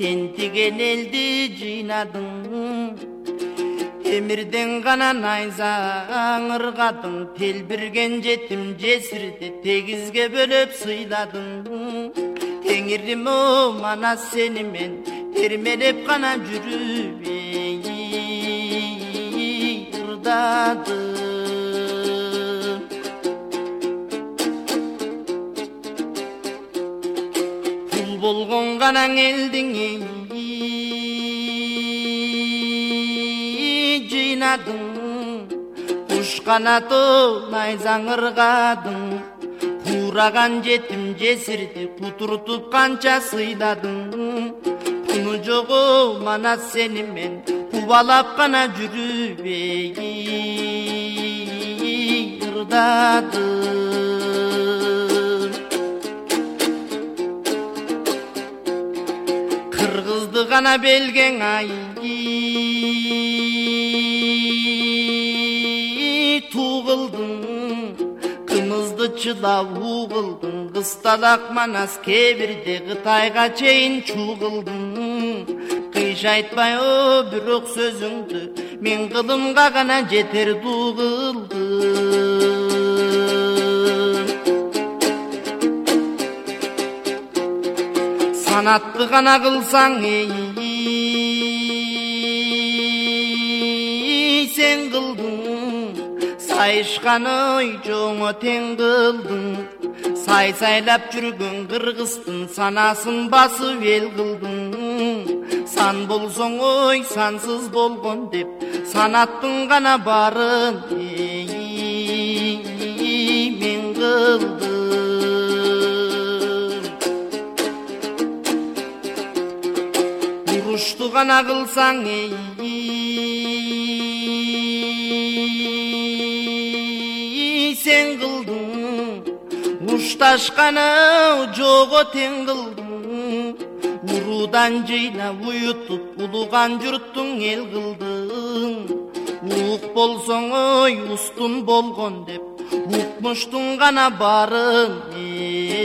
тентиген элди жыйнадың, темирден гана найзаң ыргадың, телбирген жетим жесирди тегизге бөлөп сыйладың. Теңирим о мана сени мен термелеп гана жүрүп ырдадым. Пул болгон гана элдиң жыйнадың, куш канаты найзаң ыргадың, куураган жетим жесирди кутуртуп канча сыйладың. Куну жогу мана сени мен кубалап гана жүрүп ырдадым. Кыргызды гана белгең ай тугылдың, кымызды чыдап угылдың, кысталак манас кебирде Кытайга чейин чугылдың. Кыйшайтпай о бирок сөзүңдү мен кылымга гана жетер дугылдым. Санатты гана кылсаң сен кылдың, сайышканы жоңо тең кылдың. Сай-сайлап жүргөн кыргыздын санасын басып эл кылдың. Сан болсоң ой сансыз болгон деп санаттың гана барын мен кылдым. Урушту гана кылсаң сен кылдың, ушташканы жого тең кылдың. Урудан жыйнап уютуп улуган журттуң эл кылдың. Ук болсоң ой устун болгон деп укмуштуң гана барын